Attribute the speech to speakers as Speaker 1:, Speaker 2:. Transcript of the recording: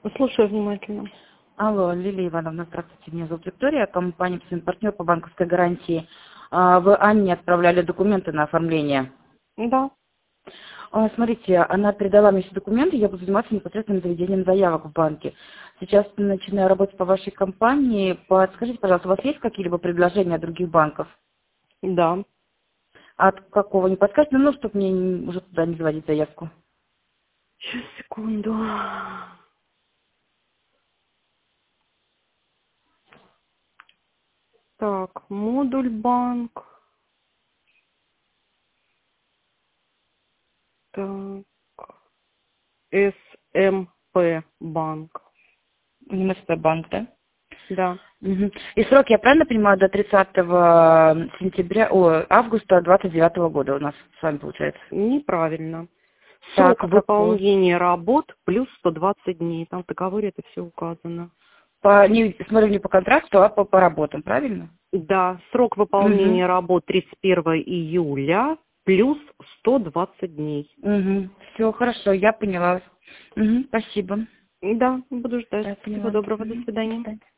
Speaker 1: Слушаю внимательно.
Speaker 2: Алло, Лилия Ивановна, здравствуйте. Меня зовут Виктория, компания «Партнер» по банковской гарантии. Вы Анне отправляли документы на оформление.
Speaker 1: Да.
Speaker 2: Смотрите, она передала мне все документы, я буду заниматься непосредственно заведением заявок в банке. Сейчас начинаю работать по вашей компании. Подскажите, пожалуйста, у вас есть какие-либо предложения от других банков?
Speaker 1: Да.
Speaker 2: От какого не подскажете? Ну, чтобы мне уже туда не заводить заявку.
Speaker 1: Сейчас, секунду. Так, модуль банк. Так, СМП банк.
Speaker 2: МСП банк, да?
Speaker 1: Да.
Speaker 2: Мгм. И срок, я правильно понимаю, до 30 августа 29 года у нас с вами получается?
Speaker 1: Неправильно.
Speaker 2: Так,
Speaker 1: Срок
Speaker 2: вопрос.
Speaker 1: выполнения работ плюс 120 дней. Там в договоре это все указано.
Speaker 2: Не смотрю не по контракту, а по работам, правильно?
Speaker 1: Да, срок
Speaker 2: Угу.
Speaker 1: выполнения работ 31 июля плюс 120 дней.
Speaker 2: Угу. Все, хорошо, я поняла. Угу. Спасибо.
Speaker 1: Да, буду ждать.
Speaker 2: Да,
Speaker 1: Всего
Speaker 2: поняла.
Speaker 1: доброго, до
Speaker 2: Угу. До
Speaker 1: свидания.
Speaker 2: свидания.